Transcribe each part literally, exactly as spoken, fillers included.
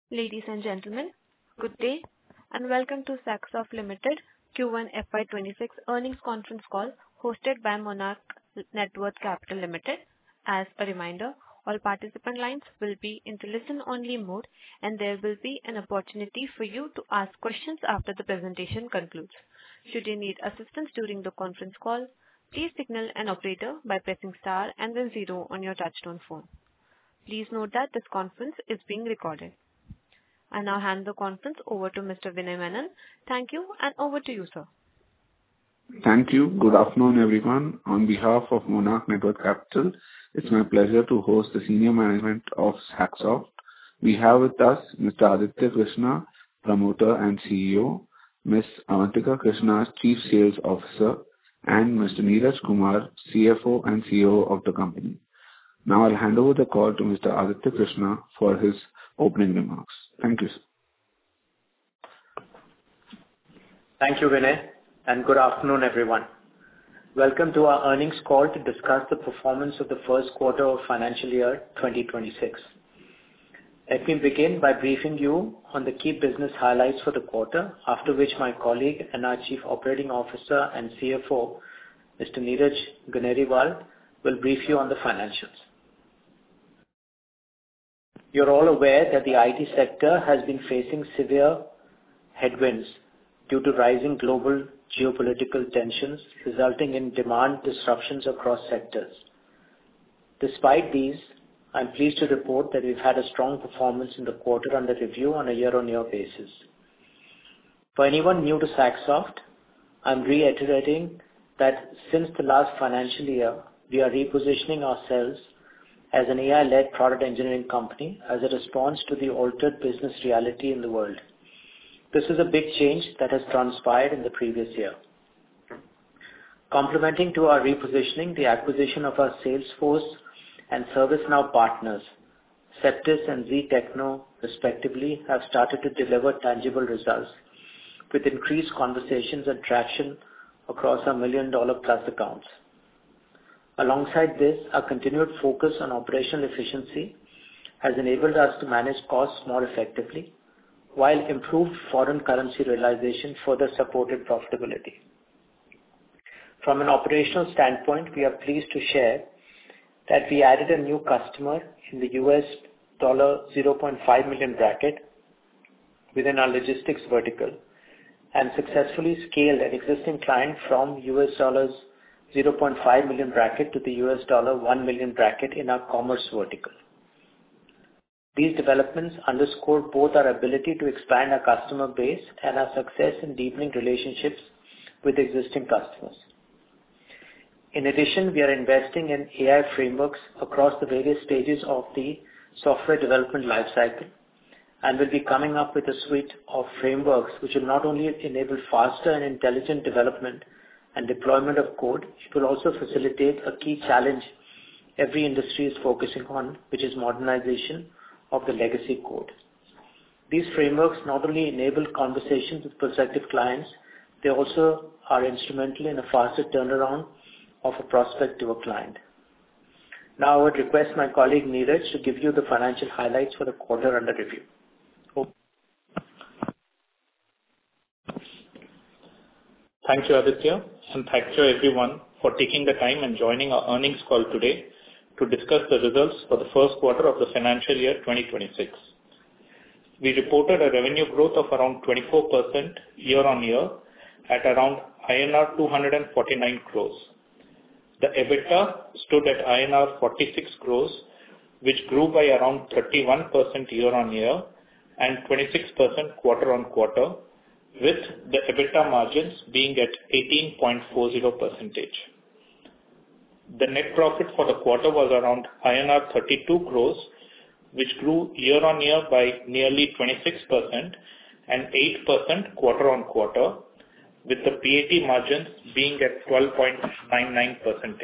Ladies and gentlemen, good day, and welcome to Saxoft Limited Q one F Y twenty-six earnings conference call hosted by Monarch Networth Capital Limited. As a reminder, all participant lines will be in the listen-only mode, and there will be an opportunity for you to ask questions after the presentation concludes. Should you need assistance during the conference call, please signal an operator by pressing star and then zero on your touchtone phone. Please note that this conference is being recorded. I now hand the conference over to Mister Vinay Menon. Thank you, and over to you, sir. Thank you. Good afternoon, everyone. On behalf of Monarch Networth Capital, it's my pleasure to host the senior management of Saxoft. We have with us Mister Aditya Krishna, Promoter and C E O, Miss Avantika Krishna, Chief Sales Officer, and Mister Neeraj Kumar, C F O and C E O of the company. Now I'll hand over the call to Mister Aditya Krishna for his opening remarks. Thank you, sir. Thank you, Vinay, and good afternoon, everyone. Welcome to our earnings call to discuss the performance of the first quarter of financial year twenty twenty-six. Let me begin by briefing you on the key business highlights for the quarter, after which my colleague and our Chief Operating Officer and C F O, Mister Neeraj Ganeriwal, will brief you on the financials. You're all aware that the I T sector has been facing severe headwinds due to rising global geopolitical tensions, resulting in demand disruptions across sectors. Despite these, I'm pleased to report that we've had a strong performance in the quarter under review on a year-on-year basis. For anyone new to Saxoft, I'm reiterating that since the last financial year, we are repositioning ourselves as an A I-led product engineering company as a response to the altered business reality in the world. This is a big change that has transpired in the previous year. Complementing to our repositioning, the acquisition of our Salesforce and ServiceNow partners, Septis and Z Techno, respectively, have started to deliver tangible results with increased conversations and traction across our million-dollar plus accounts. Alongside this, our continued focus on operational efficiency has enabled us to manage costs more effectively, while improved foreign currency realization further supported profitability. From an operational standpoint, we are pleased to share that we added a new customer in the U S zero point five million bracket within our logistics vertical and successfully scaled an existing client from U S zero point five million bracket to the U S one million bracket in our commerce vertical. These developments underscore both our ability to expand our customer base and our success in deepening relationships with existing customers. In addition, we are investing in A I frameworks across the various stages of the software development lifecycle, and will be coming up with a suite of frameworks which will not only enable faster and intelligent development and deployment of code, it will also facilitate a key challenge every industry is focusing on, which is modernization of the legacy code. These frameworks not only enable conversations with prospective clients, they also are instrumental in a faster turnaround of a prospect to a client. Now I would request my colleague Neeraj to give you the financial highlights for the quarter under review. Oh. Thank you, Aditya, and thank you everyone for taking the time and joining our earnings call today to discuss the results for the first quarter of the financial year twenty twenty-six. We reported a revenue growth of around twenty-four percent year-on-year at around I N R two hundred forty-nine crores. The EBITDA stood at I N R forty-six crores, which grew by around thirty-one percent year-on-year and twenty-six percent quarter-on-quarter, with the EBITDA margins being at eighteen point four zero percent. The net profit for the quarter was around I N R thirty-two crores, which grew year-on-year by nearly twenty-six percent and eight percent quarter-on-quarter, with the P A T margins being at twelve point nine nine percent.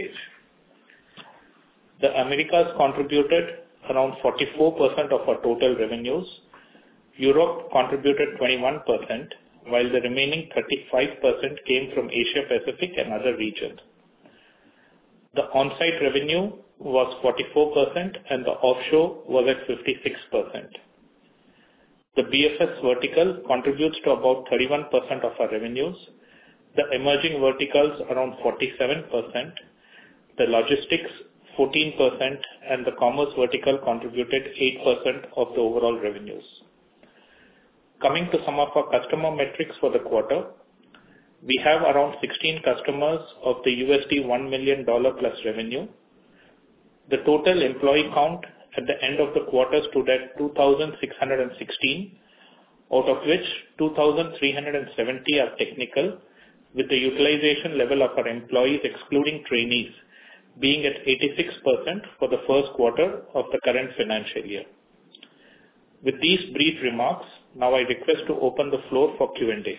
The Americas contributed around forty-four percent of our total revenues. Europe contributed twenty-one percent, while the remaining thirty-five percent came from Asia Pacific and other regions. The on-site revenue was forty-four percent and the offshore was at fifty-six percent. The B F S vertical contributes to about thirty-one percent of our revenues, the emerging verticals around forty-seven percent, the logistics fourteen percent, and the commerce vertical contributed eight percent of the overall revenues. Coming to some of our customer metrics for the quarter, we have around sixteen customers of the U S D one million dollars plus revenue. The total employee count at the end of the quarter stood at two thousand six hundred sixteen, out of which two thousand three hundred seventy are technical, with the utilization level of our employees excluding trainees being at eighty-six percent for the first quarter of the current financial year. With these brief remarks, now I request to open the floor for Q and A.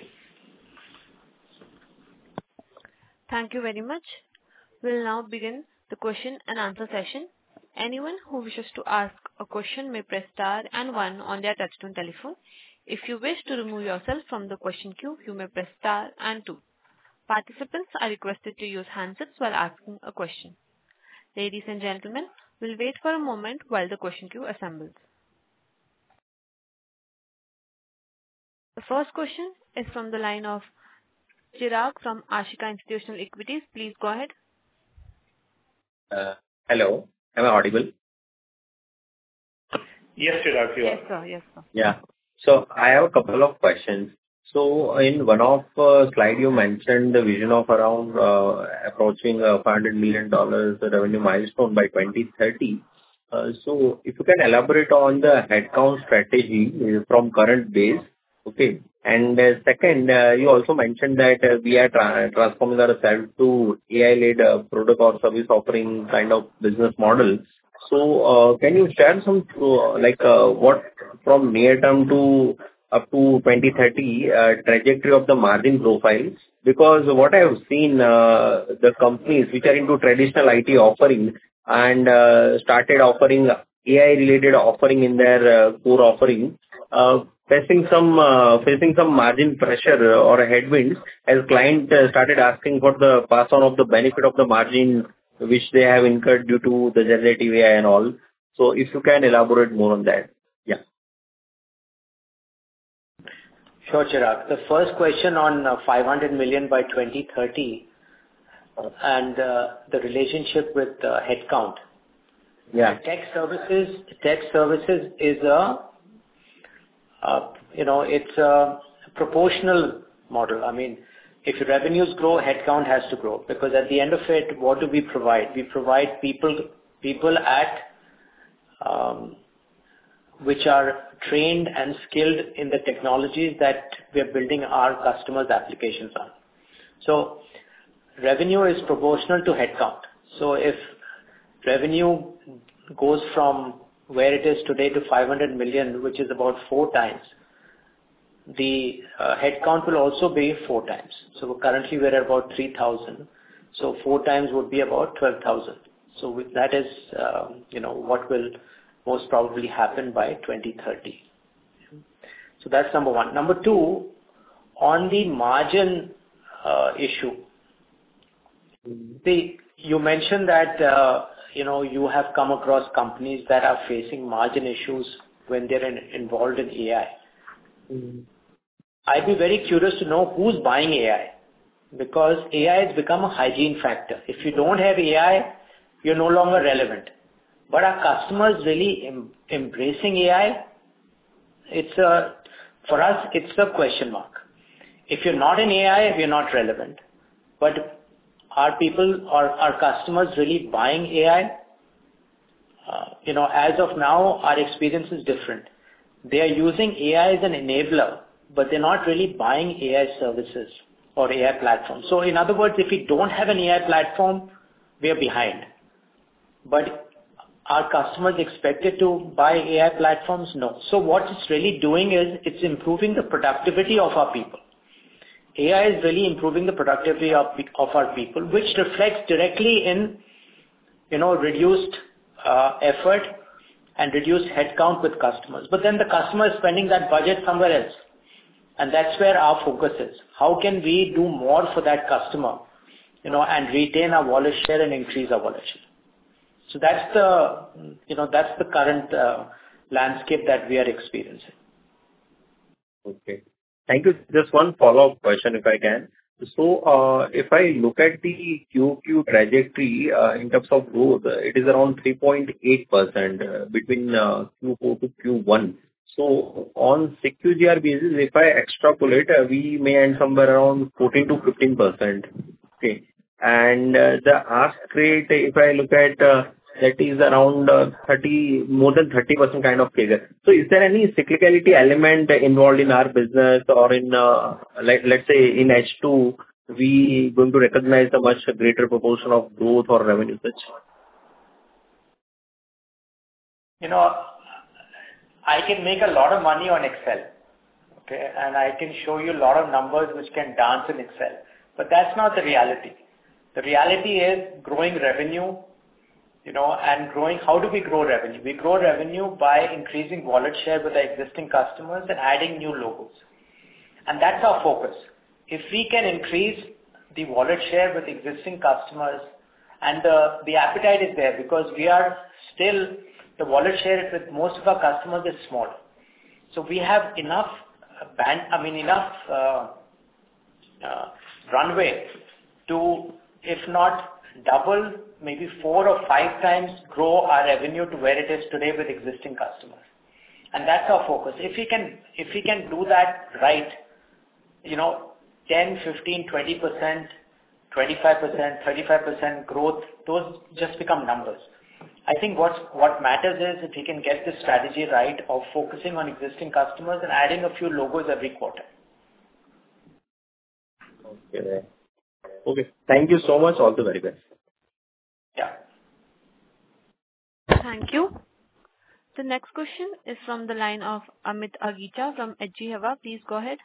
Thank you very much. We'll now begin the question and answer session. Anyone who wishes to ask a question may press star and one on their touchtone telephone. If you wish to remove yourself from the question queue, you may press star and two. Participants are requested to use handsets while asking a question. Ladies and gentlemen, we'll wait for a moment while the question queue assembles. The first question is from the line of Chirag from Ashika Institutional Equities. Please go ahead. Uh, hello, am I audible? Yes, Chirag, you are. Yes, sir. Yes, sir. Yeah. So I have a couple of questions. So in one of uh, slide you mentioned the vision of around uh, approaching a five hundred million dollars revenue milestone by twenty thirty. Uh, so if you can elaborate on the headcount strategy from current base. Okay. And uh, second, uh, you also mentioned that uh, we are tra- transforming ourselves to A I-led uh, product or service offering kind of business model. So uh, can you share some uh, like uh, what from near term to up to twenty thirty uh, trajectory of the margin profile? Because what I have seen, uh, the companies which are into traditional I T offering and uh, started offering A I-related offering in their uh, core offering, uh, facing some uh, facing some margin pressure or headwinds as client uh, started asking for the pass on of the benefit of the margin which they have incurred due to the generative A I and all. So if you can elaborate more on that. Yeah. Sure, Chirag. The first question on uh, five hundred million by twenty thirty and uh, the relationship with uh, headcount. Yeah. Tech services, tech services is a, uh, you know, it's a proportional model. I mean, if your revenues grow, headcount has to grow, because at the end of it, what do we provide? We provide people, people at, um, which are trained and skilled in the technologies that we are building our customers' applications on. So revenue is proportional to headcount. So if revenue goes from where it is today to five hundred million, which is about four times, the uh, headcount will also be four times. So currently we're at about three thousand. So four times would be about twelve thousand. So with that is, uh, you know, what will most probably happen by twenty thirty. So that's number one. Number two, on the margin uh, issue, the, you mentioned that, uh, you know, you have come across companies that are facing margin issues when they're in, involved in A I. Mm-hmm. I'd be very curious to know who's buying A I, because A I has become a hygiene factor. If you don't have A I, you're no longer relevant. But are customers really em- embracing A I? It's a, for us, it's a question mark. If you're not in A I, we're not relevant. But are people or are customers really buying A I? Uh, you know, as of now, our experience is different. They are using A I as an enabler, but they're not really buying A I services or A I platforms. So in other words, if we don't have an A I platform, we are behind. But are customers expected to buy A I platforms? No. So what it's really doing is it's improving the productivity of our people. A I is really improving the productivity of, of our people, which reflects directly in, you know, reduced uh, effort and reduced headcount with customers. But then the customer is spending that budget somewhere else. And that's where our focus is. How can we do more for that customer, you know, and retain our wallet share and increase our wallet share? So that's the, you know, that's the current uh, landscape that we are experiencing. Okay. Thank you. Just one follow-up question, if I can. So, uh, if I look at the Q Q trajectory, uh, in terms of growth, uh, it is around three point eight percent uh, between uh, Q four to Q one. So on C Q G R basis, if I extrapolate, uh, we may end somewhere around fourteen to fifteen percent. Okay. And uh, the ask rate, if I look at, uh, that is around uh, thirty, more than thirty percent kind of figure. So is there any cyclicality element involved in our business or in, uh, like, let's say in H two, we going to recognize a much greater proportion of growth or revenue such? You know, I can make a lot of money on Excel, okay? And I can show you a lot of numbers which can dance in Excel, but that's not the reality. The reality is growing revenue, you know, and growing. How do we grow revenue? We grow revenue by increasing wallet share with our existing customers and adding new logos. And that's our focus. If we can increase the wallet share with existing customers, and the, the appetite is there because we are still, the wallet share with most of our customers is small. So we have enough band, I mean enough uh, uh, runway to, if not double, maybe four or five times grow our revenue to where it is today with existing customers. And that's our focus. If we can, if we can do that right, you know, ten, fifteen, twenty percent, twenty-five percent, thirty-five percent growth, those just become numbers. I think what's, what matters is if we can get this strategy right of focusing on existing customers and adding a few logos every quarter. Okay. Okay. Thank you so much. All the very best. Yeah. Thank you. The next question is from the line of Amit Agicha from H G Hava. Please go ahead.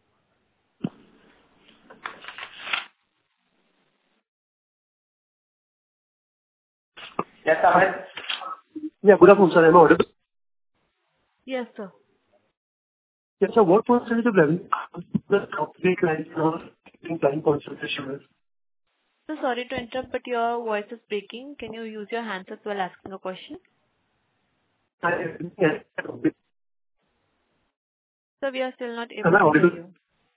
Yes, Amit. Yeah, good afternoon, sir. Am I audible? Yes, sir. Yes, sir. What percentage of revenue the top three clients are in client concentration is? So sorry to interrupt, but your voice is breaking. Can you use your handsets while asking a question? I, yes. So we are still not able Am I to hear audible? you.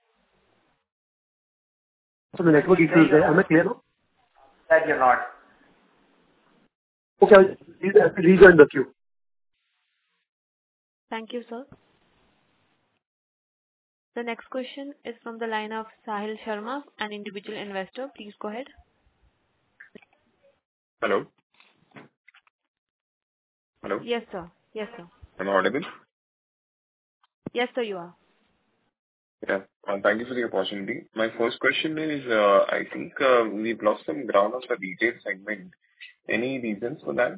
So the network issue is there. Am I clear now? That you're not. Okay, I'll re- rejoin the queue. Thank you, sir. The next question is from the line of Sahil Sharma, an individual investor. Please go ahead. Hello? Hello? Yes, sir. Yes, sir. Am I audible? Yes, sir, you are. Yeah. Uh, Thank you for the opportunity. My first question is, uh, I think uh, we've lost some ground on the retail segment. Any reasons for that?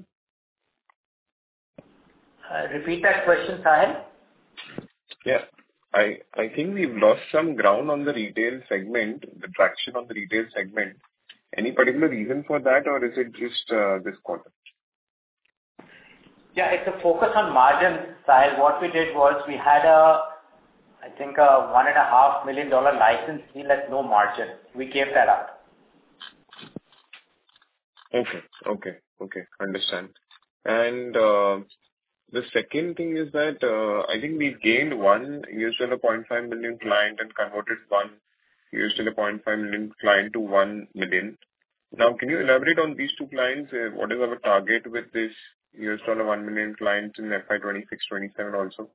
Uh, repeat that question, Sahil. Yeah. I I think we've lost some ground on the retail segment, the traction on the retail segment. Any particular reason for that, or is it just uh, this quarter? Yeah, it's a focus on margin, Sahil. What we did was we had a, I think a one and a half million dollar license deal at no margin. We gave that up. Okay. Okay. Okay. Understand. And uh, the second thing is that uh, I think we've gained one U S dollar zero point five million client and converted one U S dollar zero point five million client to one million. Now, can you elaborate on these two clients? Uh, what is our target with this U S dollar one million clients in F Y twenty-six twenty-seven also?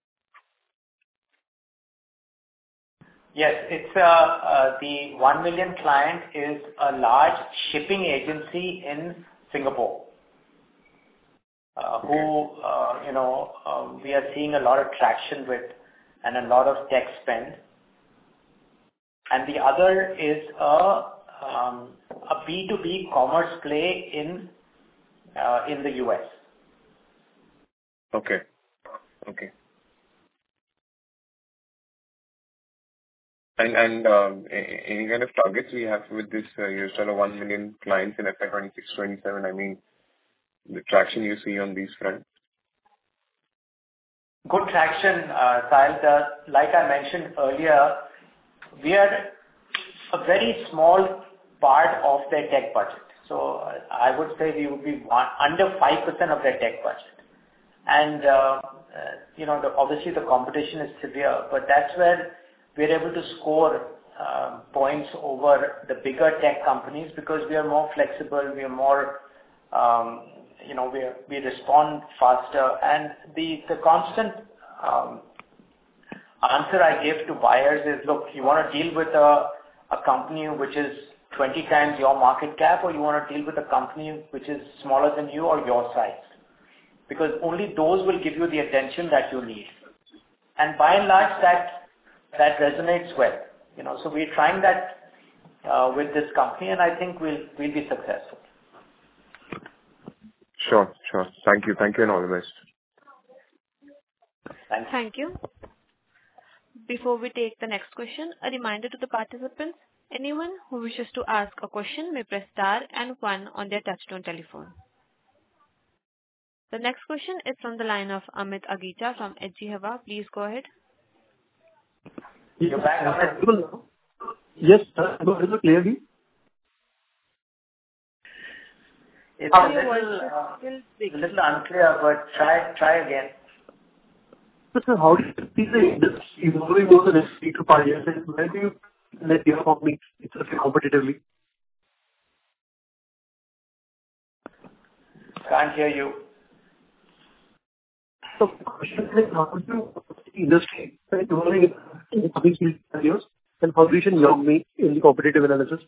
Yes, it's uh, uh, the one million client is a large shipping agency in Singapore, uh, who, uh, you know, uh, we are seeing a lot of traction with and a lot of tech spend. And the other is a, um, a B two B commerce play in, uh, in the U S. Okay. Okay. And and um, a- any kind of targets we have with this uh, U S dollar one million clients in F Y twenty-six twenty-seven? I mean, the traction you see on these fronts? Good traction, uh, Sahil. The- Like I mentioned earlier, we are a very small part of their tech budget. So uh, I would say we would be one, under five percent of their tech budget. And, uh, uh, you know, the, obviously the competition is severe, but that's where we're able to score uh, points over the bigger tech companies because we are more flexible, we are more, um, you know, we, are, we respond faster. And the, the constant um, answer I give to buyers is, look, you want to deal with a, a company which is twenty times your market cap, or you want to deal with a company which is smaller than you or your size? Because only those will give you the attention that you need. And by and large, that that resonates well. You know, so we're trying that uh, with this company, and I think we'll we'll be successful. Sure, sure. Thank you, thank you, and all the best. Thank you. Thank you. Before we take the next question, a reminder to the participants: anyone who wishes to ask a question may press star and one on their touchtone telephone. The next question is from the line of Amit Agicha from H G Hava. Please go ahead. You're back, Amit. Yes, sir. Is it clearly? It's Oh, a your voice little, is uh, still breaking. little unclear, but try try again. So, sir, how do you see the industry evolving over the next three to five years? And where do you let your company itself competitively? Can't hear you. So the question is, how do you see the industry evolving in the coming three to five years? And how do you see your company in the competitive analysis?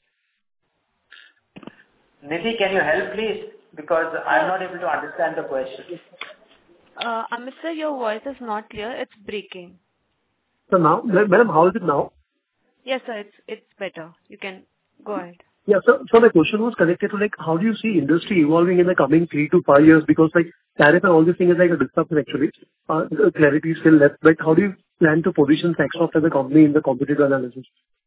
Nidhi, can you help, please? Because I'm not able to understand the question. Uh, Amit sir, your voice is not clear. It's breaking. So now, ma- madam, how is it now? Yes, sir. It's it's better. You can go ahead. Yeah, so, so my question was connected to, like, how do you see industry evolving in the coming three to five years? Because, like, tariff and all these things is like a disruption actually. Uh, the clarity is still left, but how do you plan to position Saxoft as a company in the competitive analysis?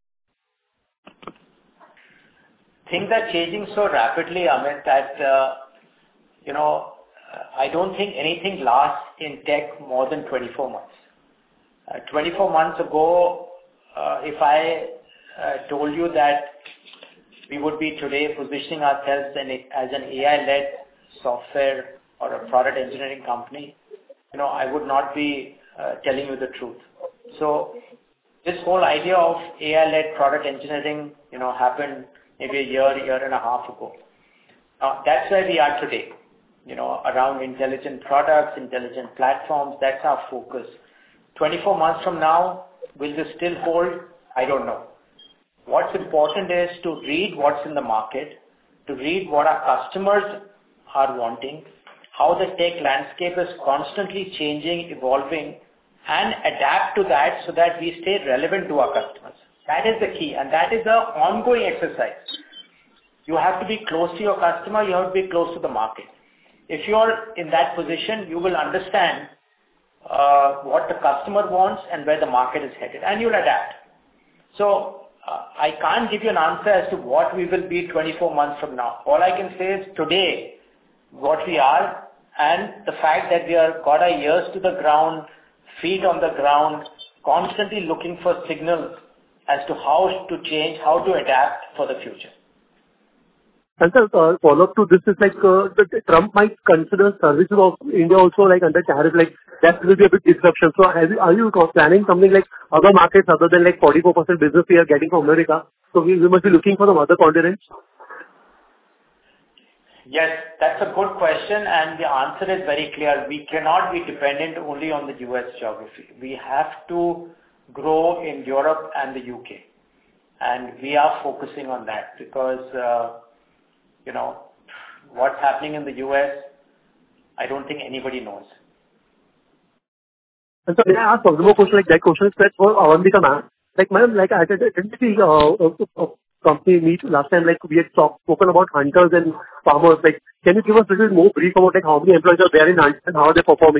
Things are changing so rapidly, Amit, that, uh, you know, I don't think anything lasts in tech more than twenty-four months. Uh, twenty-four months ago, uh, if I uh, told you that we would be today positioning ourselves in a, as an A I-led software or a product engineering company, you know, I would not be uh, telling you the truth. So this whole idea of A I-led product engineering, you know, happened maybe a year, year and a half ago. Now, that's where we are today, you know, around intelligent products, intelligent platforms. That's our focus. twenty-four months from now, will this still hold? I don't know. What's important is to read what's in the market, to read what our customers are wanting, how the tech landscape is constantly changing, evolving, and adapt to that so that we stay relevant to our customers. That is the key, and that is an ongoing exercise. You have to be close to your customer, you have to be close to the market. If you're in that position, you will understand uh, what the customer wants and where the market is headed, and you'll adapt. So, uh, I can't give you an answer as to what we will be twenty-four months from now. All I can say is today, what we are, and the fact that we are got our ears to the ground, feet on the ground, constantly looking for signals as to how to change, how to adapt for the future. And sir, uh, follow up to this is like, uh, the Trump might consider services of India also like under tariff, like that will be a big disruption. So have you, are you planning something like other markets other than like forty-four percent business we are getting from America? So we, we must be looking for some other continents. Yes, that's a good question, and the answer is very clear. We cannot be dependent only on the U S geography. We have to grow in Europe and the U K, and we are focusing on that because, uh, you know, what's happening in the U S, I don't think anybody knows. And so may I ask one more question, like that question is that for Avantika ma'am. Like ma'am, like I did see uh, a company meet last time, like we had talk, spoken about hunters and farmers. Like, can you give us a little more brief about like how many employees are there in hunters and how are they performing?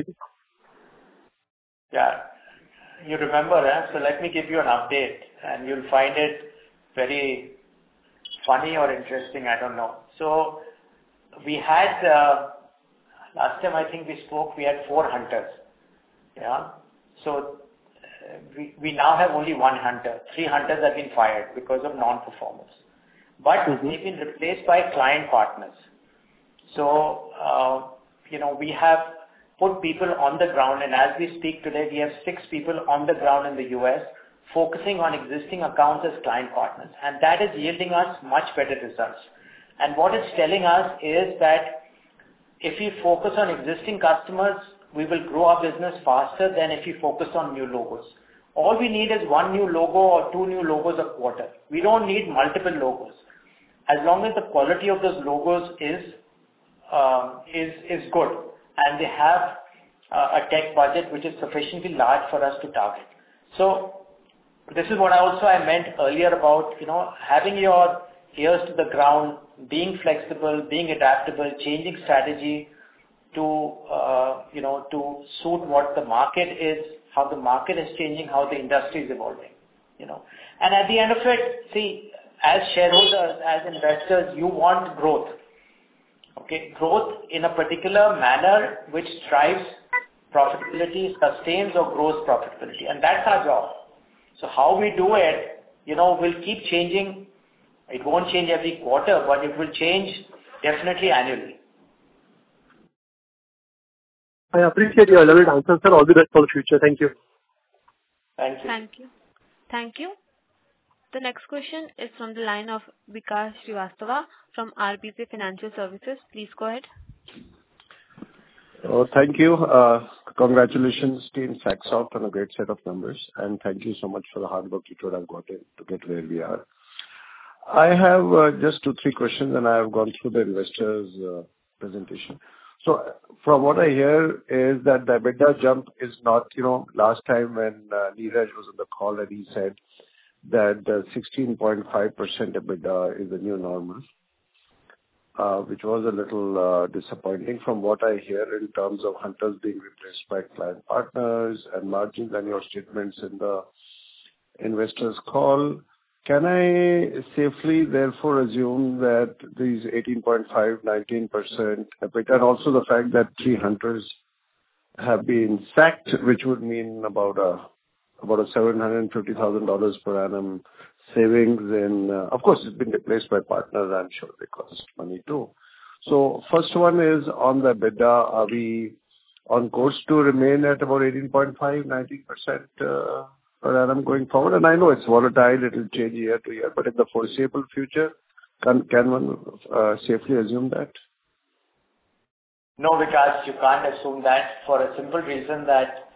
Yeah, you remember, eh? So let me give you an update, and you'll find it very funny or interesting, I don't know. So we had, uh, last time I think we spoke, we had four hunters. Yeah. So uh, we, we now have only one hunter. Three hunters have been fired because of non-performance. But mm-hmm. they've been replaced by client partners. So, uh, you know, we have put people on the ground, and as we speak today, we have six people on the ground in the U S focusing on existing accounts as client partners, and that is yielding us much better results. And what it's telling us is that if we focus on existing customers, we will grow our business faster than if we focus on new logos. All we need is one new logo or two new logos a quarter. We don't need multiple logos. As long as the quality of those logos is uh, is is good, and they have uh, a tech budget which is sufficiently large for us to target. So this is what I also I meant earlier about, you know, having your ears to the ground, being flexible, being adaptable, changing strategy to, uh, you know, to suit what the market is, how the market is changing, how the industry is evolving, you know. And at the end of it, see, as shareholders, as investors, you want growth. Okay, growth in a particular manner which drives profitability, sustains or grows profitability, and that's our job. So how we do it, you know, will keep changing. It won't change every quarter, but it will change definitely annually. I appreciate your elaborate answers, sir. All the best for the future. Thank you. Thank you. Thank you. Thank you. The next question is from the line of Vikas Srivastava from R B C Financial Services. Please go ahead. Oh, thank you. Uh, congratulations, Team Saxoft, on a great set of numbers, and thank you so much for the hard work you two have got in to get where we are. I have uh, just two, three questions, and I have gone through the investors' uh, presentation. So from what I hear is that the EBITDA jump is not, you know, last time when uh, Neeraj was on the call and he said that the sixteen point five percent EBITDA is the new normal, uh, which was a little uh, disappointing from what I hear in terms of hunters being replaced by client partners and margins and your statements in the investors' call. Can I safely therefore assume that these eighteen point five, nineteen percent EBITDA, and also the fact that three hunters have been sacked, which would mean about a about a seven hundred fifty thousand dollars per annum savings in, uh, of course, it's been replaced by partners, I'm sure they cost money too. So first one is on the EBITDA, are we on course to remain at about eighteen point five, nineteen percent uh, per annum going forward? And I know it's volatile, it will change year to year, but in the foreseeable future, can, can one uh, safely assume that? No, Vikas, you can't assume that for a simple reason that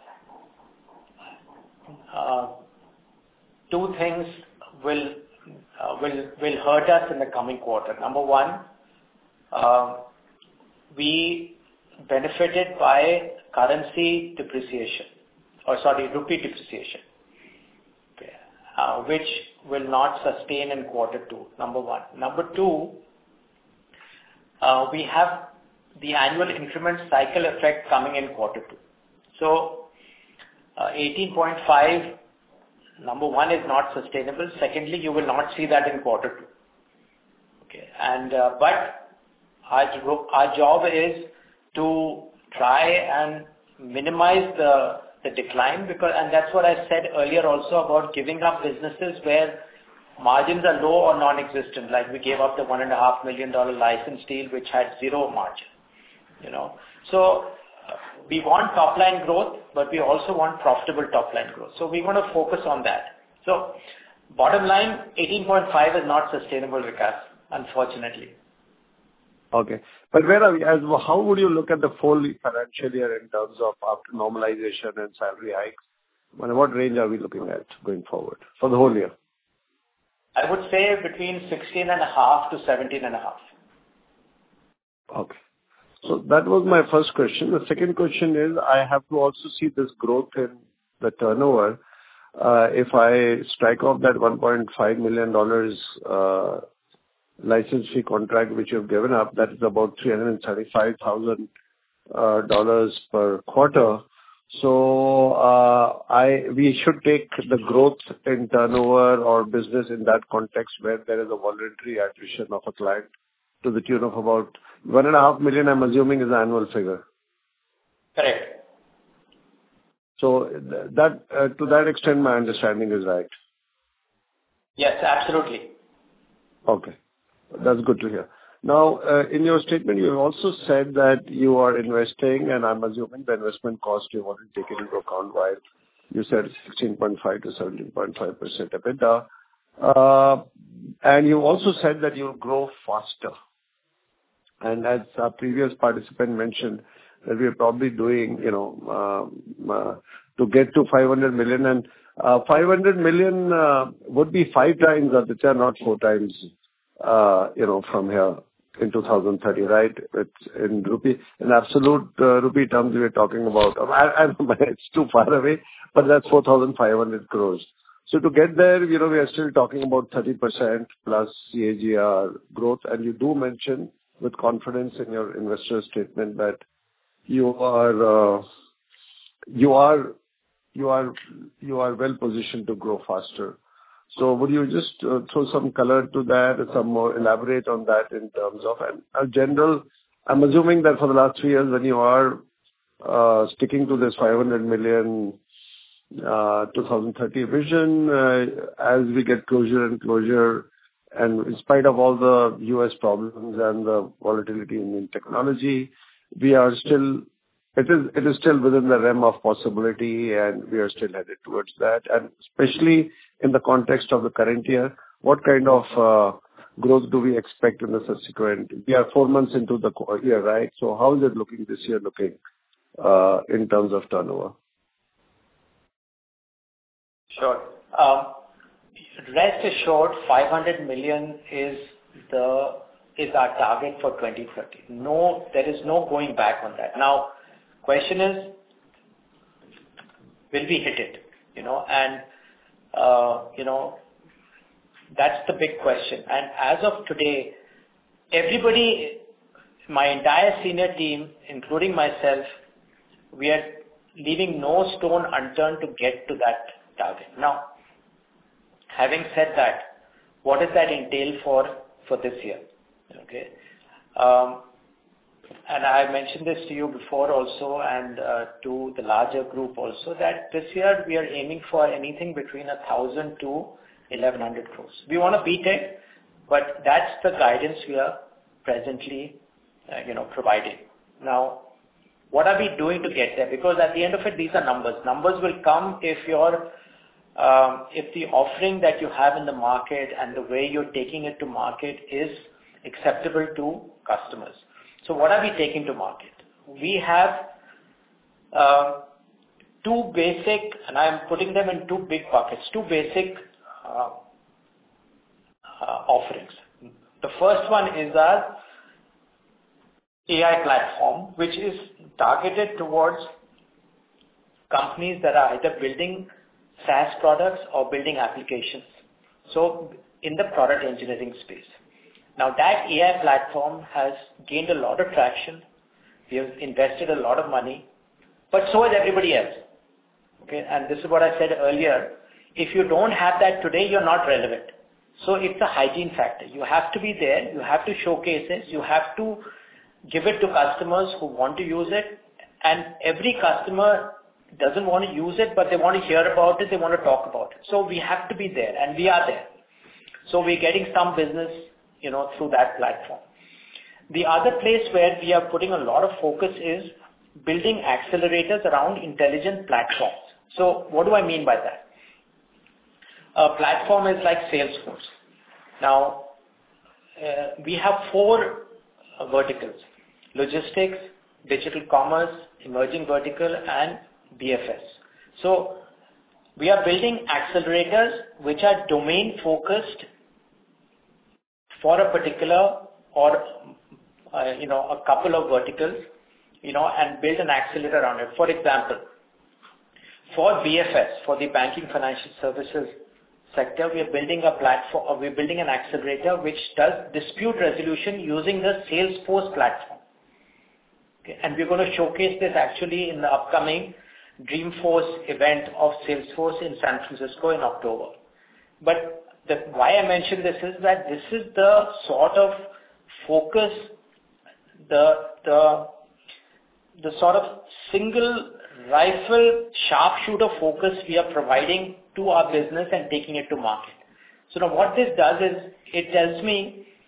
uh, two things will uh, will will hurt us in the coming quarter. Number one, uh, we benefited by currency depreciation, or sorry, rupee depreciation, okay, uh, which will not sustain in quarter two. Number one. Number two, uh, we have the annual increment cycle effect coming in quarter two. So, uh, eighteen point five, number one, is not sustainable. Secondly, you will not see that in quarter two. Okay, and uh, but our, our job is to try and minimize the the decline, because, and that's what I said earlier also about giving up businesses where margins are low or non-existent. Like we gave up the one and a half million dollar license deal, which had zero margin. You know, so uh, we want top line growth, but we also want profitable top line growth. So we want to focus on that. So bottom line, eighteen point five is not sustainable, Vikas, unfortunately. Okay. But where are we? As how would you look at the full financial year in terms of after normalization and salary hikes? Well, what range are we looking at going forward for the whole year? I would say between sixteen and a half to seventeen and a half. Okay. So that was my first question. The second question is, I have to also see this growth in the turnover. Uh, if I strike off that one point five million dollars uh, license fee contract which you've given up, that is about three hundred thirty-five thousand dollars uh, per quarter. So uh, I we should take the growth in turnover or business in that context where there is a voluntary attrition of a client to the tune of about one and a half million, I'm assuming, is the annual figure. Correct. So that uh, to that extent, my understanding is right. Yes, absolutely. Okay. That's good to hear. Now, uh, in your statement, you have also said that you are investing, and I'm assuming the investment cost you want to take it into account while you said sixteen point five to seventeen point five percent EBITDA. Uh, and you also said that you'll grow faster. And as our previous participant mentioned, that we are probably doing, you know, um, uh, to get to five hundred million, and uh, five hundred million uh, would be five times, Aditya, not four times, uh, you know, from here in two thousand thirty, right? It's in rupee, in absolute uh, rupee terms, we are talking about. I, I it's too far away, but that's four thousand five hundred crores. So to get there, you know, we are still talking about thirty percent plus C A G R growth, and you do mention with confidence in your investor statement that you are uh, you are you are you are well positioned to grow faster. So would you just uh, throw some color to that, some more elaborate on that in terms of and a general? I'm assuming that for the last three years, when you are uh, sticking to this five hundred million uh, twenty thirty vision, uh, as we get closer and closer, and in spite of all the U S problems and the volatility in technology, we are still, it is it is still within the realm of possibility, and we are still headed towards that. And especially in the context of the current year, what kind of uh, growth do we expect in the subsequent? We are four months into the year, right? So how is it looking this year, looking uh, in terms of turnover? Sure. Um, Rest assured, five hundred million is the is our target for twenty thirty. No, there is no going back on that. Now, question is, will we hit it? You know, and uh, you know, that's the big question. And as of today, everybody, my entire senior team, including myself, we are leaving no stone unturned to get to that target. Now, having said that, what does that entail for, for this year? Okay. Um, and I mentioned this to you before also, and uh, to the larger group also, that this year we are aiming for anything between one thousand to eleven hundred crores. We want to beat it, but that's the guidance we are presently, uh, you know, providing. Now, what are we doing to get there? Because at the end of it, these are numbers. Numbers will come if your Um, if the offering that you have in the market and the way you're taking it to market is acceptable to customers. So what are we taking to market? We have uh, two basic, and I'm putting them in two big buckets, two basic uh, uh, offerings. The first one is our A I platform, which is targeted towards companies that are either building SaaS products or building applications. So in the product engineering space. Now that A I platform has gained a lot of traction. We have invested a lot of money, but so has everybody else. Okay. And this is what I said earlier. If you don't have that today, you're not relevant. So it's a hygiene factor. You have to be there. You have to showcase it. You have to give it to customers who want to use it. And every customer doesn't want to use it, but they want to hear about it, they want to talk about it. So we have to be there, and we are there. So we're getting some business, you know, through that platform. The other place where we are putting a lot of focus is building accelerators around intelligent platforms. So what do I mean by that? A platform is like Salesforce. Now, uh, we have four uh, verticals: logistics, digital commerce, emerging vertical, and B F S. So we are building accelerators which are domain focused for a particular or uh, you know a couple of verticals, you know, and build an accelerator around it. For example, for B F S, for the banking financial services sector, we are building a platform, or we're building an accelerator which does dispute resolution using the Salesforce platform. Okay, and we're going to showcase this actually in the upcoming Dreamforce event of Salesforce in San Francisco in October. But the, why I mention this is that this is the sort of focus, the, the, the sort of single rifle sharpshooter focus we are providing to our business and taking it to market. So now what this does is, it tells me,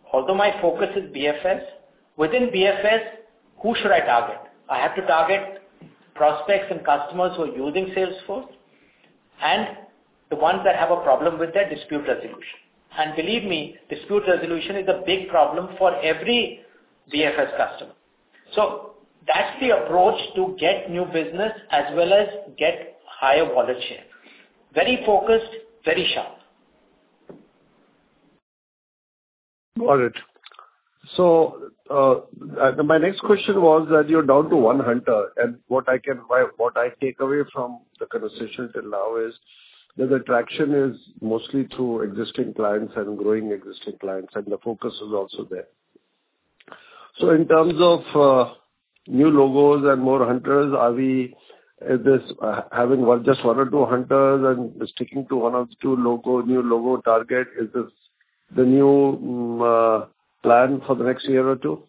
although my focus is B F S, within B F S, who should I target? I have to target prospects and customers who are using Salesforce and the ones that have a problem with their dispute resolution. And believe me, dispute resolution is a big problem for every B F S customer. So that's the approach to get new business as well as get higher wallet share. Very focused, very sharp. Got it. So uh, my next question was that you're down to one hunter, and what I can, what I take away from the conversation till now is that the traction is mostly through existing clients and growing existing clients, and the focus is also there. So in terms of uh, new logos and more hunters, are we is this uh, having one, just one or two hunters and sticking to one or two logo, new logo target? Is this the new um, uh, plan for the next year or two?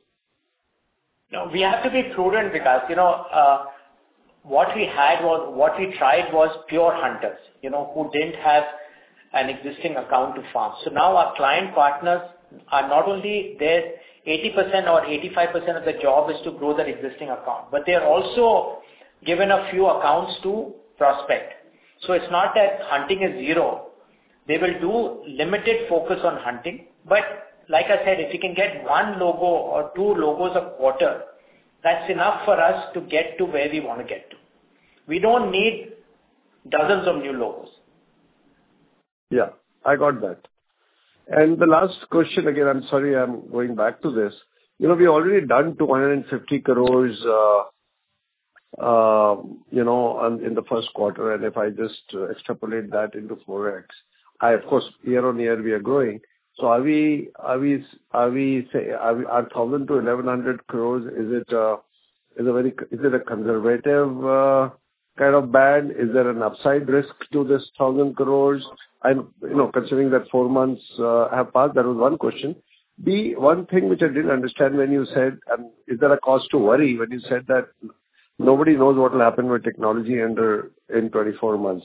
No, we have to be prudent because, you know, uh, what we had was, what we tried was pure hunters, you know, who didn't have an existing account to farm. So now our client partners are not only there, eighty percent or eighty-five percent of the job is to grow their existing account, but they are also given a few accounts to prospect. So it's not that hunting is zero. They will do limited focus on hunting, but like I said, if you can get one logo or two logos a quarter, that's enough for us to get to where we want to get to. We don't need dozens of new logos. Yeah, I got that. And the last question again, I'm sorry, I'm going back to this. You know, we already done two hundred fifty crores, uh, uh, you know, on, in the first quarter. And if I just uh, extrapolate that into four X, I, of course, year on year we are growing. So are we, are we, are we say, are we, are one thousand to eleven hundred crores, is it, uh, is a very, is it a conservative, uh, kind of band? Is there an upside risk to this one thousand crores? I'm, you know, considering that four months, uh, have passed, that was one question. The one thing which I didn't understand when you said, um, is there a cause to worry when you said that nobody knows what will happen with technology under, in twenty-four months?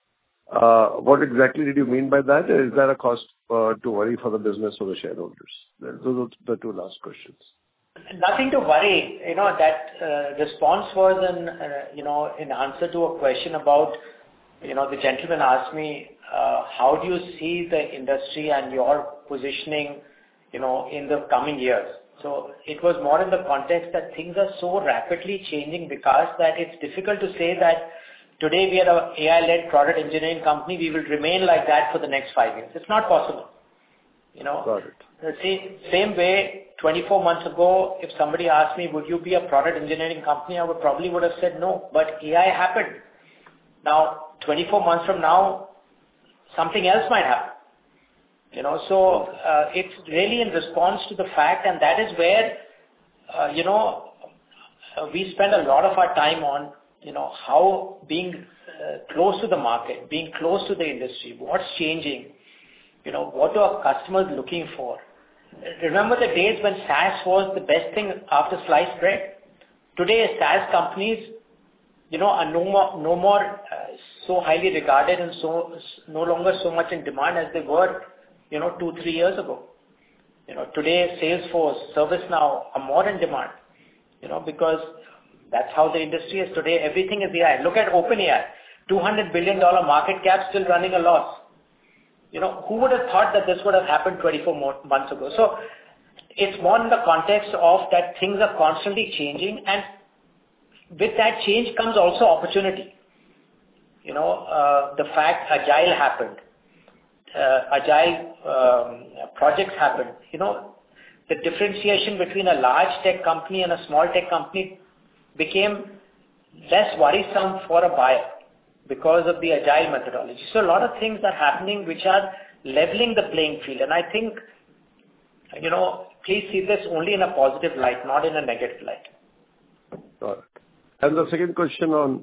Uh, what exactly did you mean by that? Is there a cause uh, to worry for the business or the shareholders? Those are the two last questions. Nothing to worry. You know, that uh, response was in, uh, you know, in answer to a question about, you know, the gentleman asked me, uh, how do you see the industry and your positioning, you know, in the coming years? So it was more in the context that things are so rapidly changing because that it's difficult to say that today we are an A I-led product engineering company, we will remain like that for the next five years. It's not possible. You know, Got it. The same, same way, twenty-four months ago, if somebody asked me, would you be a product engineering company, I would probably would have said no, but A I happened. Now, twenty-four months from now, something else might happen. You know, so uh, it's really in response to the fact, and that is where, uh, you know, uh, we spend a lot of our time on, you know, how being uh, close to the market, being close to the industry, what's changing, you know, what are customers looking for. Remember the days when SaaS was the best thing after sliced bread? Today, SaaS companies, you know, are no more, no more uh, so highly regarded and so no longer so much in demand as they were, you know, two, three years ago. You know, today, Salesforce, ServiceNow are more in demand, you know, because that's how the industry is today. Everything is A I. Look at OpenAI, two hundred billion dollars market cap, still running a loss. You know, who would have thought that this would have happened twenty-four months ago? So it's more in the context of that things are constantly changing, and with that change comes also opportunity. You know, uh, the fact Agile happened, uh, Agile um, projects happened. You know, the differentiation between a large tech company and a small tech company became less worrisome for a buyer because of the Agile methodology. So a lot of things are happening which are leveling the playing field. And I think, you know, please see this only in a positive light, not in a negative light. Got it. And the second question on,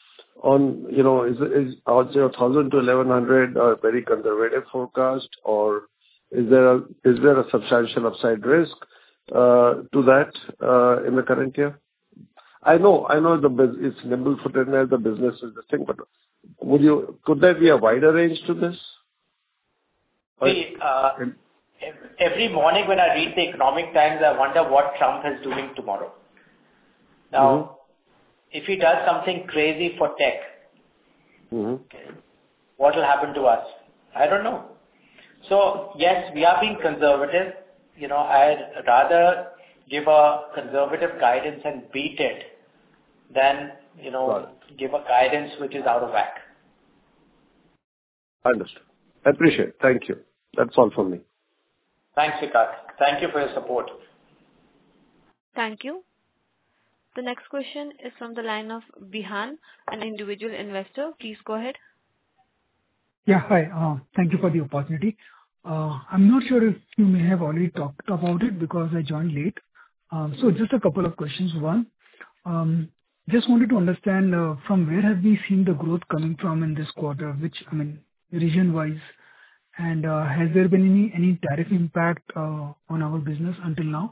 on you know, is, is I would say one thousand to eleven hundred a very conservative forecast, or is there a, is there a substantial upside risk uh, to that uh, in the current year? I know, I know the bus- it's nimble-footedness, the business is the thing, but would you, could there be a wider range to this? See, uh, every morning when I read the Economic Times, I wonder what Trump is doing tomorrow. Now, mm-hmm. if he does something crazy for tech, mm-hmm. okay, what will happen to us? I don't know. So, yes, we are being conservative. You know, I'd rather give a conservative guidance and beat it than, you know, right. give a guidance which is out of whack. Understood. I appreciate it. Thank you. That's all from me. Thanks, Vikas. Thank you for your support. Thank you. The next question is from the line of Bihan, an individual investor. Please go ahead. Yeah, hi. Uh, thank you for the opportunity. Uh, I'm not sure if you may have already talked about it because I joined late. Um, so just a couple of questions. One, um, just wanted to understand uh, from where have we seen the growth coming from in this quarter, which, I mean, region-wise, and uh, has there been any, any tariff impact uh, on our business until now?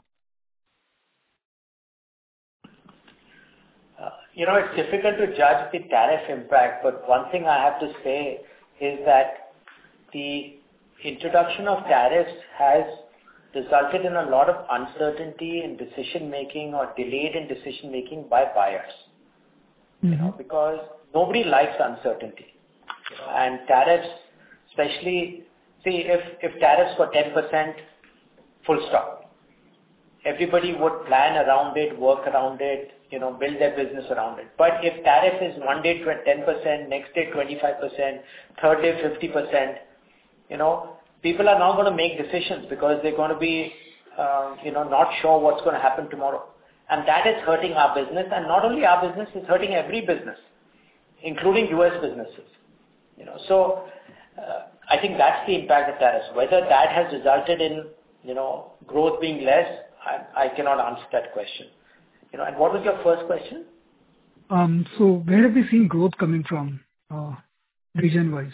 Uh, you know, it's difficult to judge the tariff impact, but one thing I have to say is that the introduction of tariffs has resulted in a lot of uncertainty in decision-making or delayed in decision-making by buyers. Mm-hmm. You know, because nobody likes uncertainty. You know, and tariffs, especially, see, if, if tariffs were ten percent, full stop, everybody would plan around it, work around it, you know, build their business around it. But if tariff is one day ten percent, next day twenty-five percent, third day fifty percent, you know, people are now going to make decisions because they're going to be, uh, you know, not sure what's going to happen tomorrow. And that is hurting our business. And not only our business, it's hurting every business, including U S businesses. You know, so uh, I think that's the impact of tariffs. Whether that has resulted in, you know, growth being less, I, I cannot answer that question. You know, and what was your first question? Um, so where have we seen growth coming from, uh, region-wise?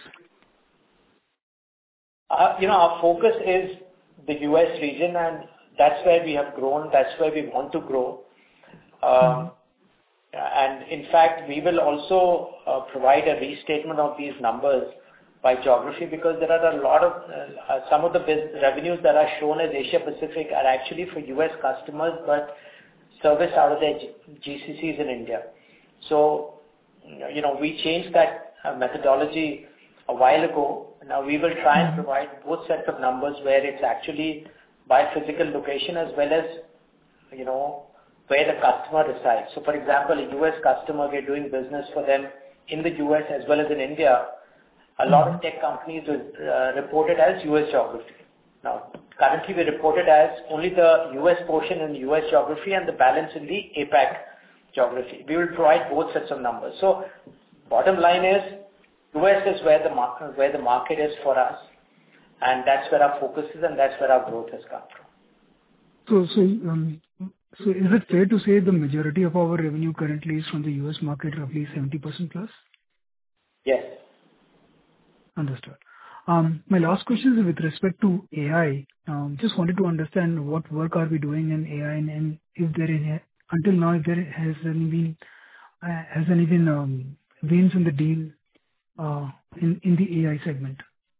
Uh, you know, our focus is the U S region, and that's where we have grown. That's where we want to grow. Um, mm-hmm. And in fact, we will also uh, provide a restatement of these numbers by geography, because there are a lot of, uh, some of the biz- revenues that are shown as Asia Pacific are actually for U S customers, but serviced out of their G- GCCs in India. So, you know, we changed that uh, methodology a while ago. Now we will try and provide both sets of numbers where it's actually by physical location as well as, you know, where the customer resides. So, for example, a U S customer, we're doing business for them in the U S as well as in India. A lot of tech companies are uh, reported as U S geography. Now, currently we reported as only the U S portion in U S geography and the balance in the APAC geography. We will provide both sets of numbers. So, bottom line is, U S is where the market, where the market is for us, and that's where our focus is, and that's where our growth has come from. So, so, um, so is it fair to say the majority of our revenue currently is from the U S market, roughly seventy percent plus? Yes. Understood. Um, my last question is with respect to A I. Um, just wanted to understand what work are we doing in A I, and, and if there is, until now, if there has any been, uh, has any been um, wins in the deal uh, in, in the A I segment?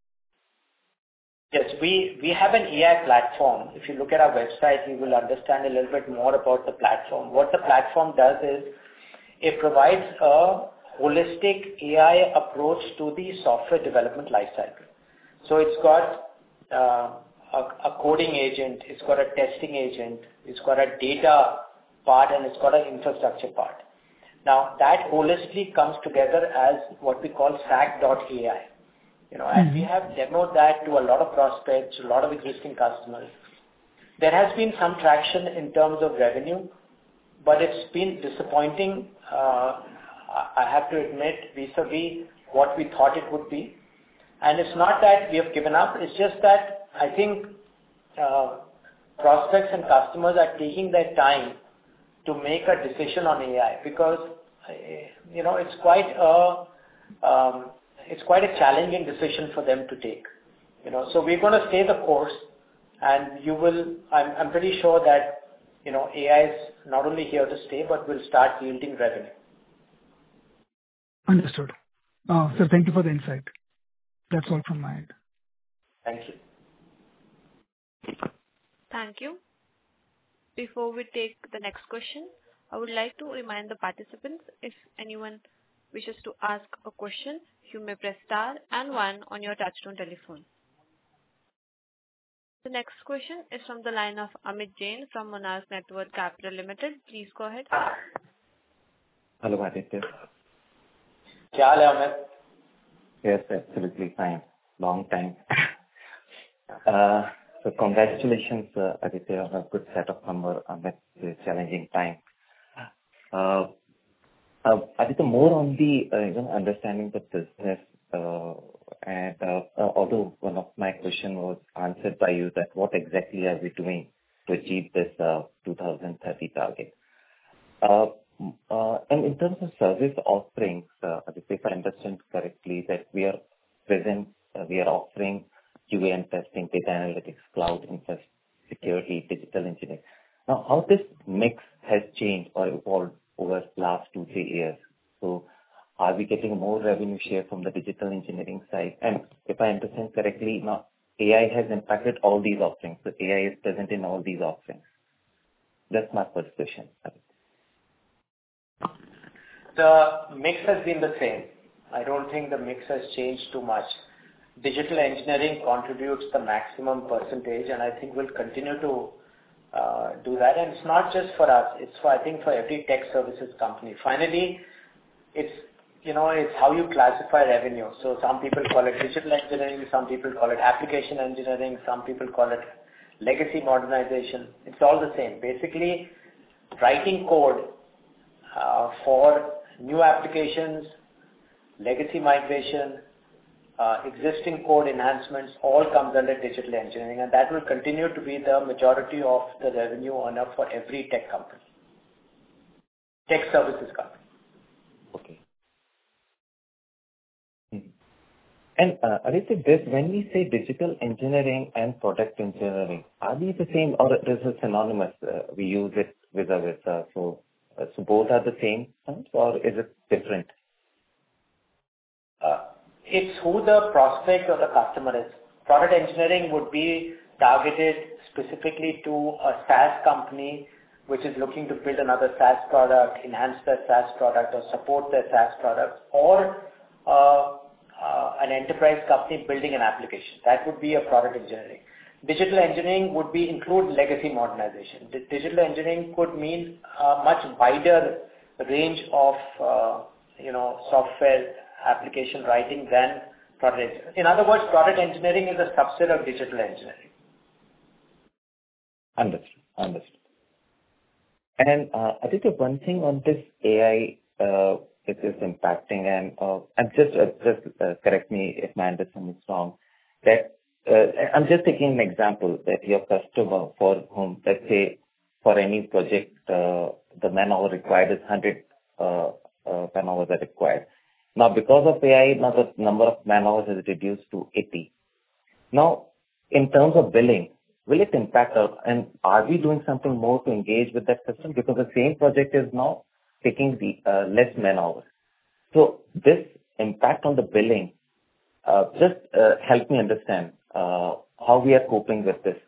Yes, we, we have an A I platform. If you look at our website, you will understand a little bit more about the platform. What the platform does is, it provides a holistic A I approach to the software development lifecycle. So it's got uh, a, a coding agent, it's got a testing agent, it's got a data part, and it's got an infrastructure part. Now, that holistically comes together as what we call S A C dot A I. You know, and mm-hmm. we have demoed that to a lot of prospects, a lot of existing customers. There has been some traction in terms of revenue, but it's been disappointing, uh, I have to admit, vis-a-vis what we thought it would be. And it's not that we have given up, it's just that I think uh, prospects and customers are taking their time to make a decision on A I, because, you know, it's quite a, um, it's quite a challenging decision for them to take. You know, so we're going to stay the course, and you will, I'm, I'm pretty sure that, you know, A I is not only here to stay, but will start yielding revenue. Understood. Uh, sir, thank you for the insight. That's all from my end. Thank you. Thank you. Before we take the next question, I would like to remind the participants, if anyone wishes to ask a question, you may press star and one on your touchtone telephone. The next question is from the line of Amit Jain from Monarch Networth Capital Limited. Please go ahead. Hello, Aditya. Kya haal hai, Amit? Yes, absolutely fine. Long time. uh, so congratulations, uh, Aditya, on a good set of numbers amidst the challenging time. Uh, uh, Aditya, more on the uh, you know, understanding the business. Uh, and uh, uh, although one of my question was answered by you, that what exactly are we doing to achieve this uh, two thousand thirty target? Uh, uh, and in terms of service offerings, uh, if I understand correctly, that we are present, uh, we are offering Q A and testing, data analytics, cloud infra, security, digital engineering. Now, how this mix has changed or evolved over the last two, three years? So, are we getting more revenue share from the digital engineering side? And if I understand correctly, now A I has impacted all these offerings. So A I is present in all these offerings. That's my first question. The mix has been the same. I don't think the mix has changed too much. Digital engineering contributes the maximum percentage, and I think we'll continue to uh, do that. And it's not just for us. It's for, I think, for every tech services company. Finally, it's, you know, it's how you classify revenue. So some people call it digital engineering, some people call it application engineering, some people call it legacy modernization. It's all the same. Basically, writing code uh, for new applications, legacy migration, uh, existing code enhancements, all comes under digital engineering, and that will continue to be the majority of the revenue earner for every tech company, tech services company. Okay. And uh, Aditya, this, when we say digital engineering and product engineering, are these the same or is it synonymous? Uh, we use it with a with uh, so uh, so both are the same terms or is it different? Uh, it's who the prospect or the customer is. Product engineering would be targeted specifically to a SaaS company which is looking to build another SaaS product, enhance their SaaS product or support their SaaS product, or uh, uh, an enterprise company building an application. That would be a product engineering. Digital engineering would be include legacy modernization. D- digital engineering could mean a much wider range of uh, you know software application writing than product engineering. In other words, product engineering is a subset of digital engineering. Understood. Understood. And uh, I think one thing on this A I uh, it is impacting, and uh, and just uh, just uh, correct me if my understanding is wrong. That uh, I'm just taking an example that your customer for whom, let's say, for any project, uh, the man-hour required is one hundred uh, uh, man-hours are required. Now, because of A I, now the number of man-hours is reduced to eighty. Now, in terms of billing, will it impact us? And are we doing something more to engage with that system? Because the same project is now taking the uh, less man-hours. So this impact on the billing, uh, just uh, help me understand uh, how we are coping with this.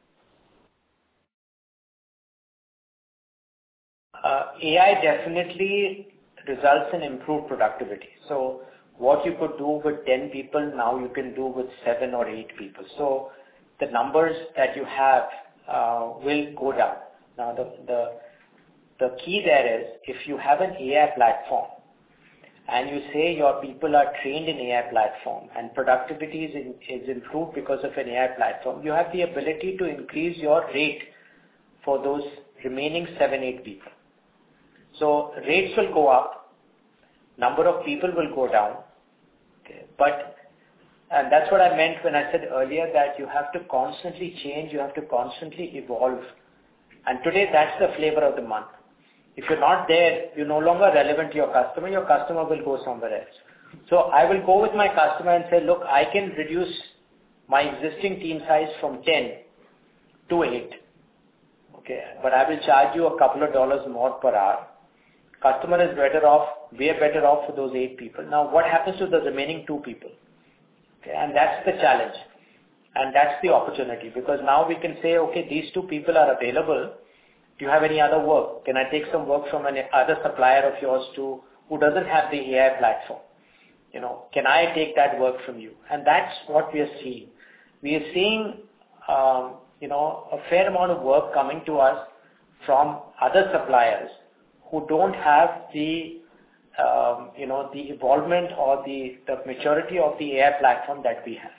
Uh, A I definitely results in improved productivity. So what you could do with ten people, now you can do with seven or eight people. So the numbers that you have uh, will go down. Now the, the the key there is, if you have an A I platform and you say your people are trained in A I platform and productivity is, in, is improved because of an A I platform, you have the ability to increase your rate for those remaining seven, eight people. So rates will go up, number of people will go down, okay, but and that's what I meant when I said earlier that you have to constantly change, you have to constantly evolve. And today that's the flavor of the month. If you're not there, you're no longer relevant to your customer, your customer will go somewhere else. So I will go with my customer and say, look, I can reduce my existing team size from ten to eight. Okay, but I will charge you a couple of dollars more per hour. Customer is better off, we are better off for those eight people. Now what happens to the remaining two people? Okay, and that's the challenge. And that's the opportunity, because now we can say, okay, these two people are available. Do you have any other work? Can I take some work from any other supplier of yours too, who doesn't have the A I platform? You know, can I take that work from you? And that's what we are seeing. We are seeing, um, you know, a fair amount of work coming to us from other suppliers who don't have the, um, you know, the involvement or the, the maturity of the A I platform that we have.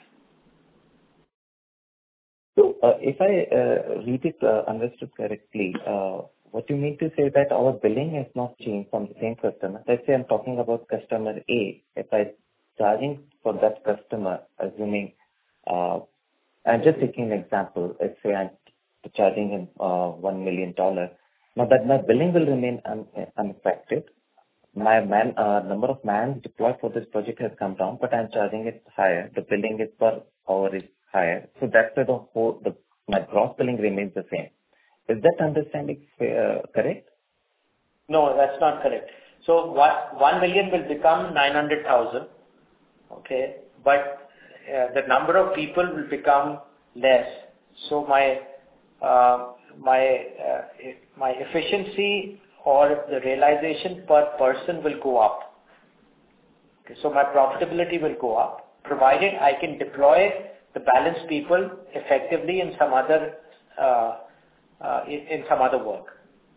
So, uh, if I uh, read it, uh, understood correctly, uh, what you mean to say that our billing has not changed from the same customer? Let's say I'm talking about customer A. If I'm charging for that customer, assuming, uh, I'm just taking an example. Let's say I'm charging him uh, one million dollars. Now that my billing will remain un- unaffected. My man uh, number of man deployed for this project has come down, but I'm charging it higher. The billing is per hour is higher. So that's why the whole, the, my gross billing remains the same. Is that understanding uh, correct? No, that's not correct. So what, one million will become nine hundred thousand. Okay. But uh, the number of people will become less. So my, uh, my, uh, my efficiency or the realization per person will go up. Okay. So my profitability will go up, provided I can deploy the balanced people effectively in some other, uh, uh, in, in some other work.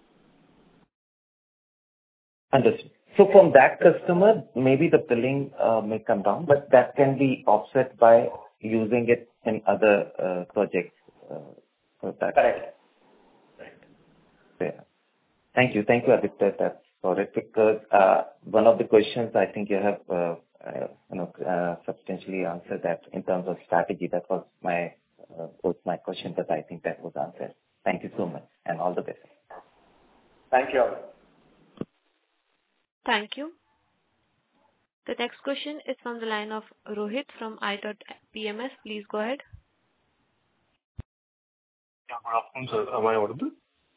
Understood. So from that customer, maybe the billing uh, may come down, but that can be offset by using it in other uh, projects. Uh, so that Correct. Right. Yeah. Thank you. Thank you, Aditya, that's for it, because uh, one of the questions I think you have uh, uh, you know, uh, substantially answered that in terms of strategy. That was my uh, was my question, but I think that was answered. Thank you so much, and all the best. Thank you. Thank you. The next question is from the line of Rohit from i.P M S. Please go ahead. Yeah, good afternoon, sir. Am I audible?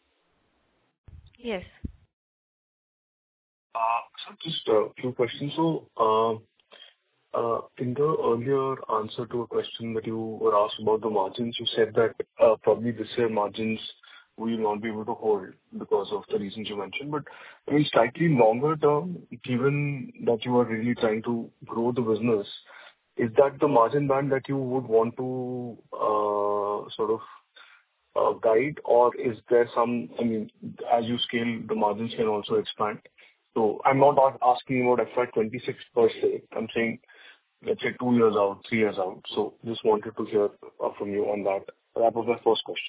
Yes. Uh, so just a few questions. So, uh, uh, in the earlier answer to a question that you were asked about the margins, you said that uh, probably this year margins we will not be able to hold because of the reasons you mentioned. But I mean, slightly longer term, given that you are really trying to grow the business, is that the margin band that you would want to uh, sort of uh, guide, or is there some, I mean, as you scale, the margins can also expand? So I'm not asking about F Y twenty-six per se. I'm saying, let's say, two years out, three years out. So just wanted to hear uh, from you on that. That was my first question.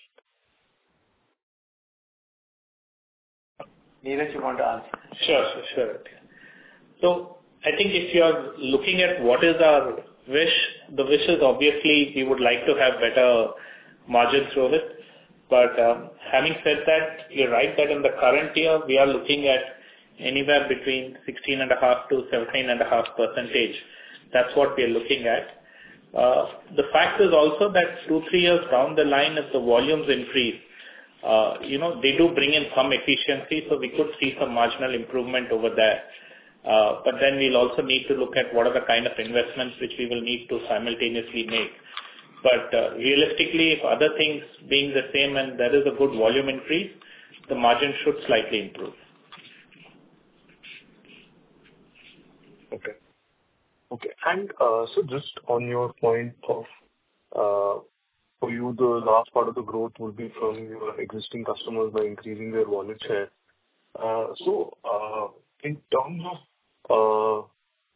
Neeraj, you want to answer? Sure, sure, sure. So I think if you are looking at what is our wish, the wish is obviously we would like to have better margins through it. But um, having said that, you're right that in the current year, we are looking at anywhere between sixteen point five to seventeen point five percentage. That's what we are looking at. Uh, the fact is also that two, three years down the line, if the volumes increase, uh, you know, they do bring in some efficiency, so we could see some marginal improvement over there. Uh, but then we'll also need to look at what are the kind of investments which we will need to simultaneously make. But uh, realistically, if other things being the same and there is a good volume increase, the margin should slightly improve. Okay. Okay. And uh, so just on your point of, uh, for you, the last part of the growth will be from your existing customers by increasing their wallet share. Uh, so uh, in terms of, uh,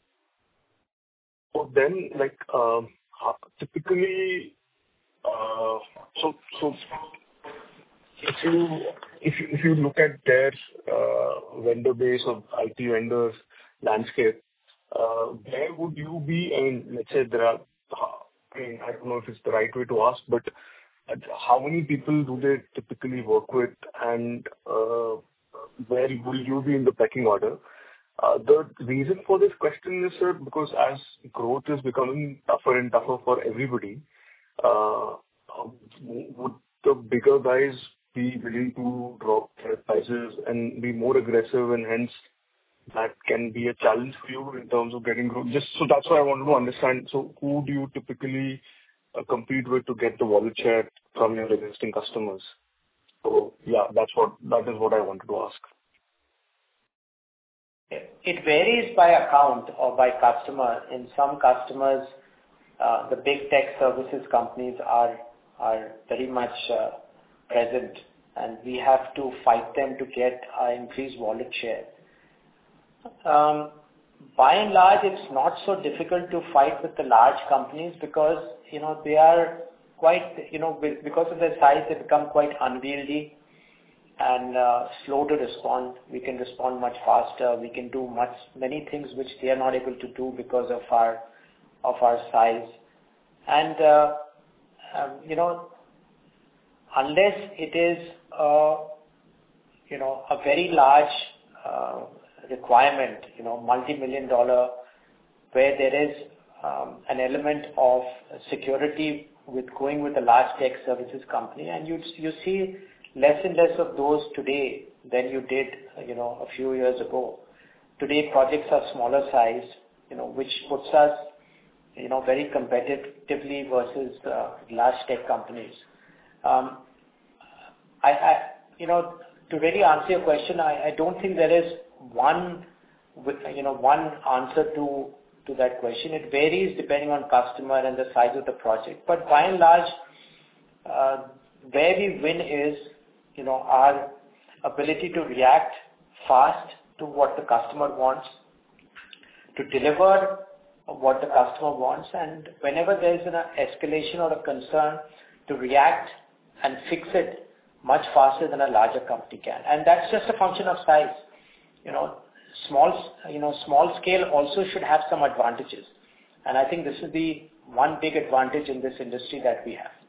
for them, like, um, typically, uh, so so if you if you if you look at their uh, vendor base of I T vendors landscape, uh, where would you be? I mean, let's say there are. I mean, I don't know if it's the right way to ask, but how many people do they typically work with, and uh, where will you be in the pecking order? Uh, the reason for this question is, sir, because as growth is becoming tougher and tougher for everybody, uh, would the bigger guys be willing to drop their prices and be more aggressive, and hence that can be a challenge for you in terms of getting growth? Just so that's why I wanted to understand. So who do you typically uh, compete with to get the wallet share from your existing customers? So yeah, that's what that is what I wanted to ask. It varies by account or by customer. In some customers, uh, the big tech services companies are are very much uh, present, and we have to fight them to get our increased wallet share. Um, by and large, it's not so difficult to fight with the large companies because, you know, they are quite, you know, because of their size, they become quite unwieldy and uh, slow to respond. We can respond much faster. We can do much, many things which they are not able to do because of our, of our size. And, uh, um, you know, unless it is, uh, you know, a very large uh, requirement, you know, multi-million dollar, where there is um, an element of security with going with a large tech services company, and you you see less and less of those today than you did, you know, a few years ago. Today, projects are smaller size, you know, which puts us, you know, very competitively versus uh, large tech companies. Um, I, I, you know, to really answer your question, I, I don't think there is one, you know, one answer to to that question. It varies depending on customer and the size of the project. But by and large, uh, where we win is, you know, our ability to react fast to what the customer wants, to deliver what the customer wants, and whenever there is an escalation or a concern, to react and fix it much faster than a larger company can. And that's just a function of size. You know, small, you know, small scale also should have some advantages. And I think this is the one big advantage in this industry that we have.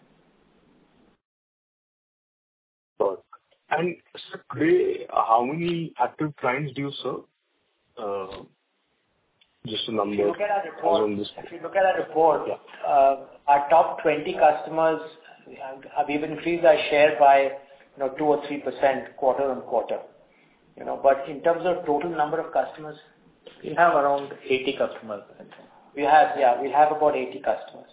Sure. And sir, today, how many active clients do you serve? Uh, just a number. If you look at our report, if you look at our report, yeah. uh, our top twenty customers, we've increased our share by, you know, two or three percent quarter on quarter. You know, but in terms of total number of customers, we have around eighty customers. We have, yeah, we have about eighty customers.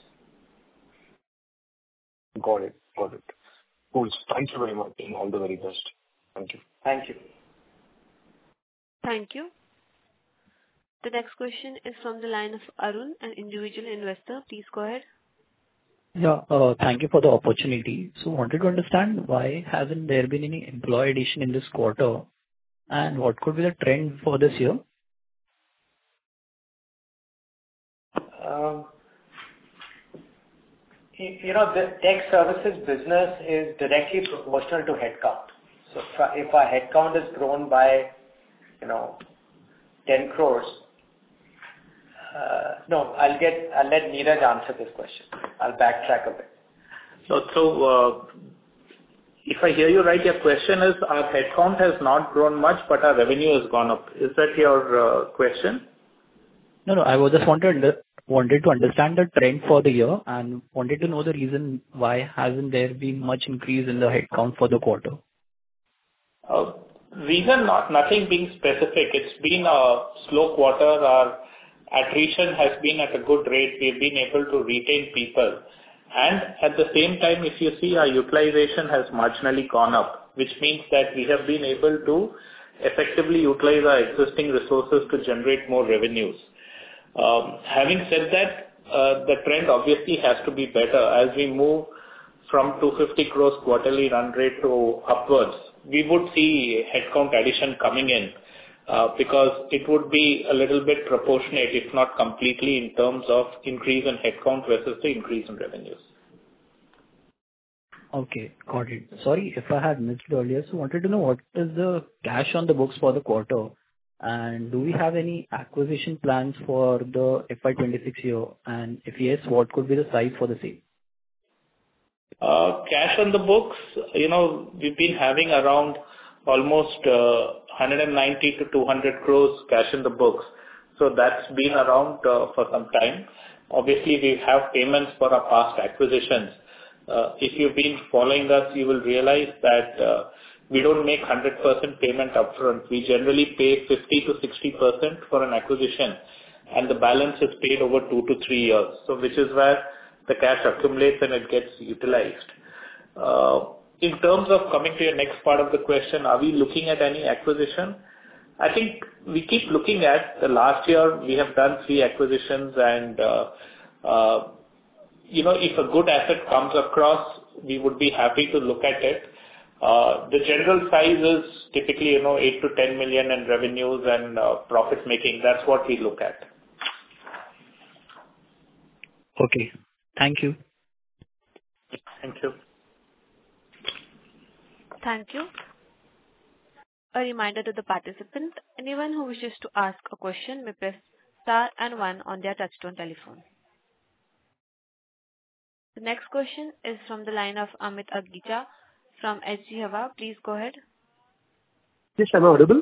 Got it. Got it. Cool. Thank you very much, and all the very best. Thank you. Thank you. Thank you. The next question is from the line of Arun, an individual investor. Please go ahead. Yeah, uh, thank you for the opportunity. So wanted to understand why hasn't there been any employee addition in this quarter, and what could be the trend for this year? Um, you know, the tech services business is directly proportional to headcount. So if our headcount is grown by, you know, ten crores, uh, no, I'll get, I'll let Neeraj answer this question. I'll backtrack a bit. So, so uh, if I hear you right, your question is our headcount has not grown much, but our revenue has gone up. Is that your uh, question? No, no, I was just wanted to, wanted to understand the trend for the year and wanted to know the reason why hasn't there been much increase in the headcount for the quarter. Uh, reason not nothing being specific. It's been a slow quarter. Our attrition has been at a good rate. We've been able to retain people. And at the same time, if you see, our utilization has marginally gone up, which means that we have been able to effectively utilize our existing resources to generate more revenues. Um, having said that, uh, the trend obviously has to be better as we move from two hundred fifty crores quarterly run rate to upwards. We would see headcount addition coming in uh, because it would be a little bit proportionate, if not completely, in terms of increase in headcount versus the increase in revenues. Okay, got it. Sorry if I had missed it earlier. So wanted to know what is the cash on the books for the quarter, and do we have any acquisition plans for the F Y twenty-six year? And if yes, what could be the size for the same? Uh, cash on the books, you know, we've been having around almost uh, one hundred ninety to two hundred crores cash in the books. So that's been around uh, for some time. Obviously, we have payments for our past acquisitions. Uh, if you've been following us, you will realize that uh, we don't make one hundred percent payment upfront. We generally pay fifty to sixty percent for an acquisition, and the balance is paid over two to three years. So which is where the cash accumulates and it gets utilized. Uh, in terms of coming to your next part of the question, are we looking at any acquisition? I think we keep looking at the last year we have done three acquisitions and, uh, uh, you know, if a good asset comes across, we would be happy to look at it. Uh, the general size is typically, you know, eight to ten million in revenues and uh, profit making. That's what we look at. Okay. Thank you. Thank you. Thank you. A reminder to the participant, anyone who wishes to ask a question may press star and one on their touchtone telephone. The next question is from the line of Amit Agicha from H G Hava. Please go ahead. Yes, am I audible?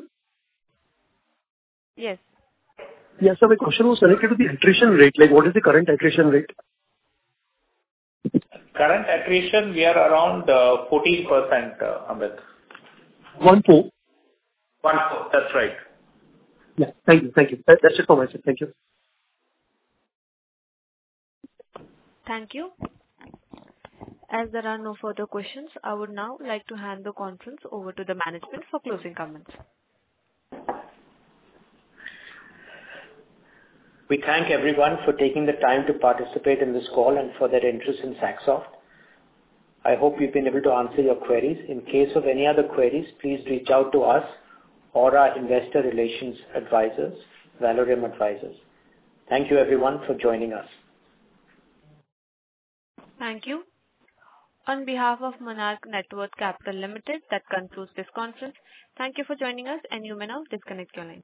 Yes. Yes, so my question was related to the attrition rate. Like, what is the current attrition rate? Current attrition, we are around uh, fourteen percent, uh, Amit. One four. One four, that's right. Yeah, thank you, thank you. That, that's it for myself. Thank you. Thank you. As there are no further questions, I would now like to hand the conference over to the management for closing comments. We thank everyone for taking the time to participate in this call and for their interest in Saxoft. I hope we've been able to answer your queries. In case of any other queries, please reach out to us or our investor relations advisors, Valorem Advisors. Thank you everyone for joining us. Thank you. On behalf of Monarch Networth Capital Limited, that concludes this conference. Thank you for joining us, and you may now disconnect your line.